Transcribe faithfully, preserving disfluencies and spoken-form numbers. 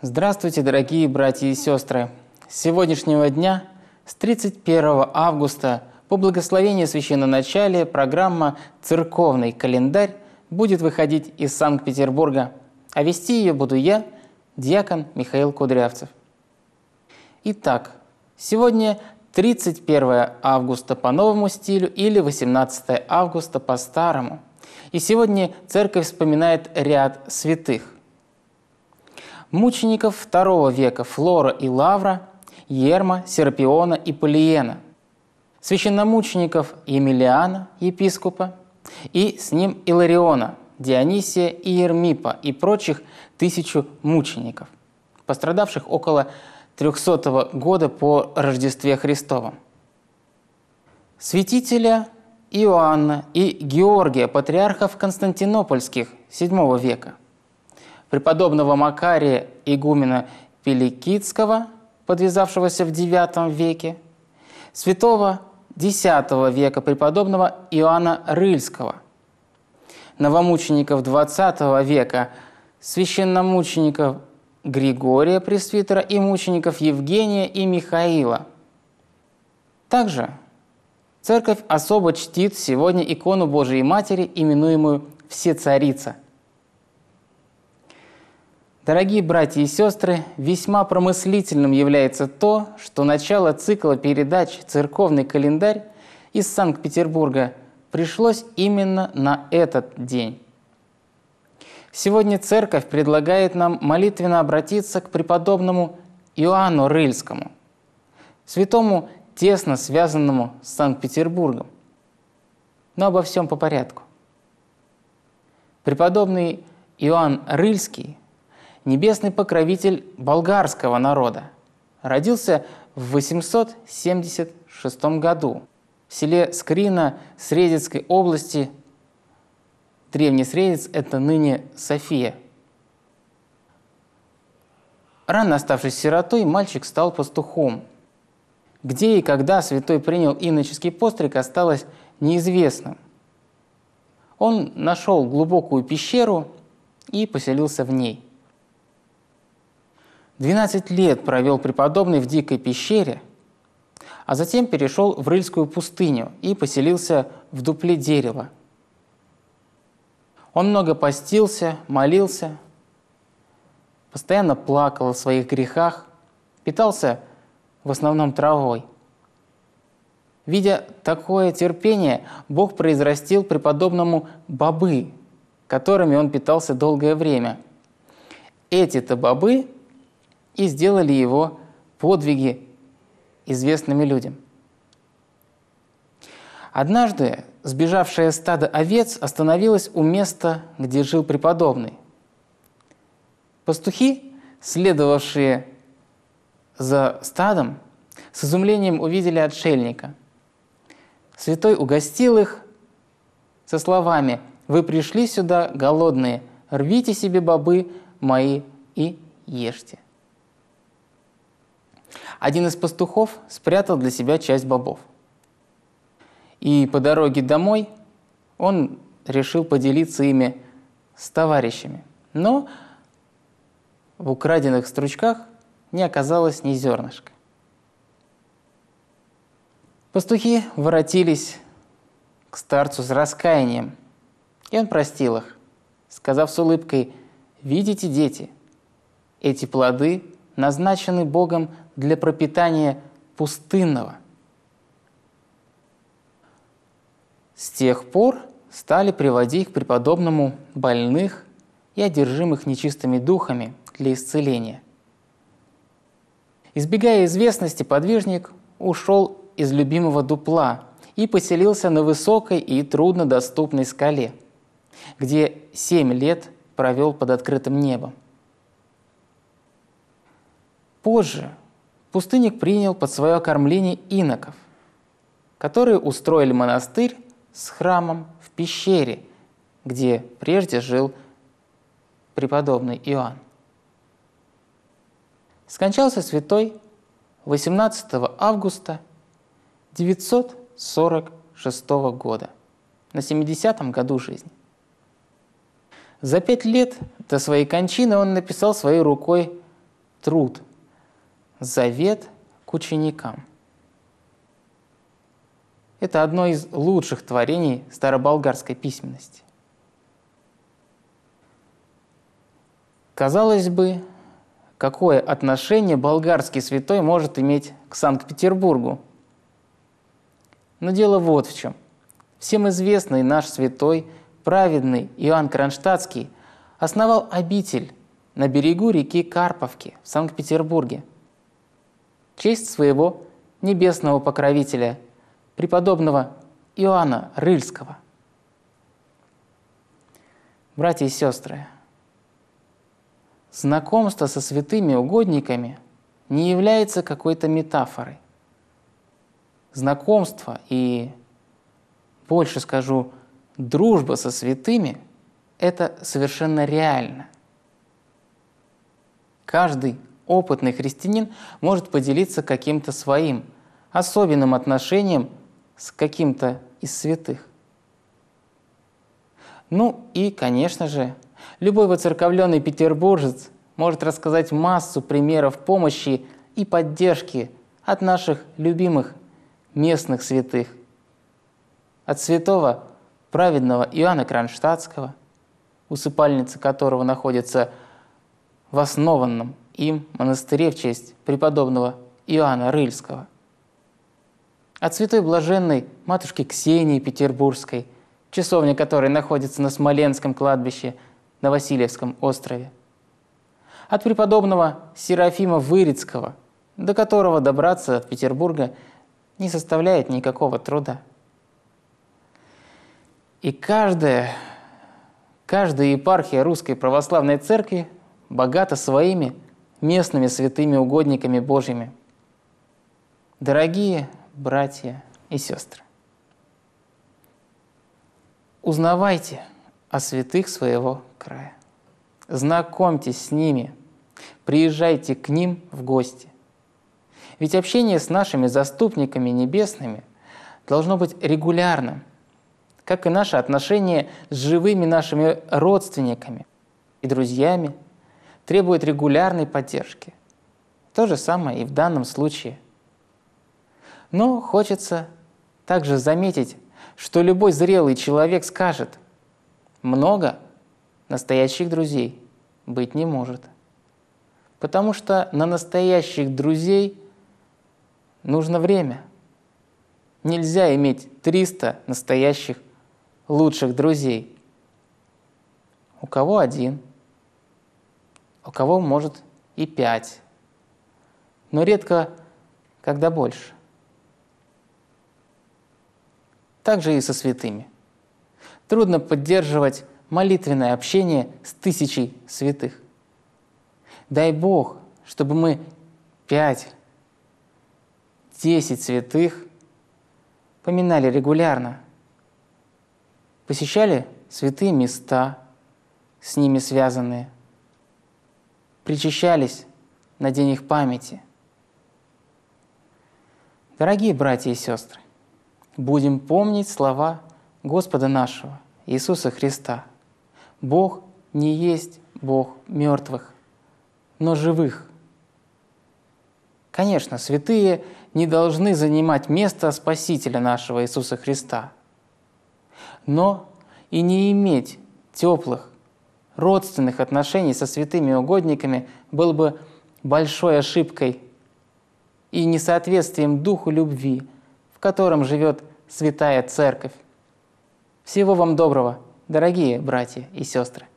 Здравствуйте, дорогие братья и сестры! С сегодняшнего дня, с тридцать первого августа, по благословению священноначалия, программа «Церковный календарь» будет выходить из Санкт-Петербурга, а вести ее буду я, диакон Михаил Кудрявцев. Итак, сегодня тридцать первое августа по новому стилю или восемнадцатое августа по старому. И сегодня Церковь вспоминает ряд святых. Мучеников второго века Флора и Лавра, Ерма, Серапиона и Полиена, священномучеников Емелиана, епископа, и с ним Илариона, Дионисия и Ермипа и прочих тысячу мучеников, пострадавших около трехсотого года по Рождестве Христовом. Святителя Иоанна и Георгия, патриархов Константинопольских седьмого века, преподобного Макария, игумена Пеликидского, подвязавшегося в девятом веке, святого десятого века преподобного Иоанна Рыльского, новомучеников двадцатого века, священномучеников Григория Пресвитера и мучеников Евгения и Михаила. Также Церковь особо чтит сегодня икону Божией Матери, именуемую Всецарица. Дорогие братья и сестры, весьма промыслительным является то, что начало цикла передач «Церковный календарь» из Санкт-Петербурга пришлось именно на этот день. Сегодня Церковь предлагает нам молитвенно обратиться к преподобному Иоанну Рыльскому, святому, тесно связанному с Санкт-Петербургом. Но обо всем по порядку. Преподобный Иоанн Рыльский – небесный покровитель болгарского народа. Родился в восемьсот семьдесят шестом году в селе Скрина Средецкой области. Древний Средец – это ныне София. Рано оставшись сиротой, мальчик стал пастухом. Где и когда святой принял иноческий постриг, осталось неизвестным. Он нашел глубокую пещеру и поселился в ней. двенадцать лет провел преподобный в дикой пещере, а затем перешел в Рыльскую пустыню и поселился в дупле дерева. Он много постился, молился, постоянно плакал о своих грехах, питался в основном травой. Видя такое терпение, Бог произрастил преподобному бобы, которыми он питался долгое время. Эти-то бобы и сделали его подвиги известными людям. Однажды сбежавшее стадо овец остановилось у места, где жил преподобный. Пастухи, следовавшие за стадом, с изумлением увидели отшельника. Святой угостил их со словами: «Вы пришли сюда голодные, рвите себе бобы мои и ешьте». Один из пастухов спрятал для себя часть бобов. И по дороге домой он решил поделиться ими с товарищами. Но в украденных стручках не оказалось ни зернышка. Пастухи воротились к старцу с раскаянием, и он простил их, сказав с улыбкой: «Видите, дети, эти плоды назначены Богом для пропитания пустынного». С тех пор стали приводить к преподобному больных и одержимых нечистыми духами для исцеления. Избегая известности, подвижник ушел из любимого дупла и поселился на высокой и труднодоступной скале, где семь лет провел под открытым небом. Позже пустынник принял под свое кормление иноков, которые устроили монастырь с храмом в пещере, где прежде жил преподобный Иоанн. Скончался святой восемнадцатого августа девятьсот сорок шестого года, на семидесятом году жизни. За пять лет до своей кончины он написал своей рукой труд «Завет к ученикам». Это одно из лучших творений староболгарской письменности. Казалось бы, какое отношение болгарский святой может иметь к Санкт-Петербургу? Но дело вот в чем. Всем известный наш святой, праведный Иоанн Кронштадтский основал обитель на берегу реки Карповки в Санкт-Петербурге в честь своего небесного покровителя, преподобного Иоанна Рыльского. Братья и сестры, знакомство со святыми угодниками не является какой-то метафорой. Знакомство и, больше скажу, дружба со святыми – это совершенно реально. Каждый опытный христианин может поделиться каким-то своим особенным отношением с каким-то из святых. Ну и, конечно же, любой воцерковленный петербуржец может рассказать массу примеров помощи и поддержки от наших любимых местных святых. От святого праведного Иоанна Кронштадтского, усыпальница которого находится в основанном им монастыре в честь преподобного Иоанна Рыльского. От святой блаженной матушки Ксении Петербургской, часовня которой находится на Смоленском кладбище на Васильевском острове. От преподобного Серафима Вырицкого, до которого добраться от Петербурга не составляет никакого труда. И каждая, каждая епархия Русской Православной Церкви богата своими местными святыми угодниками Божьими. Дорогие братья и сестры, узнавайте о святых своего края, знакомьтесь с ними, приезжайте к ним в гости. Ведь общение с нашими заступниками небесными должно быть регулярным, как и наше отношение с живыми нашими родственниками и друзьями требует регулярной поддержки. То же самое и в данном случае. Но хочется также заметить, что любой зрелый человек скажет: много настоящих друзей быть не может. Потому что на настоящих друзей нужно время. Нельзя иметь триста настоящих лучших друзей. У кого один, у кого, может, и пять, но редко, когда больше. Так же и со святыми. Трудно поддерживать молитвенное общение с тысячей святых. Дай Бог, чтобы мы пять, десять святых поминали регулярно, посещали святые места, с ними связанные, причащались на день их памяти. Дорогие братья и сестры, будем помнить слова Господа нашего Иисуса Христа. Бог не есть Бог мертвых, но живых. Конечно, святые не должны занимать место Спасителя нашего Иисуса Христа, но и не иметь теплых, родственных отношений со святыми угодниками было бы большой ошибкой и несоответствием духу любви, в котором живет Святая Церковь. Всего вам доброго, дорогие братья и сестры!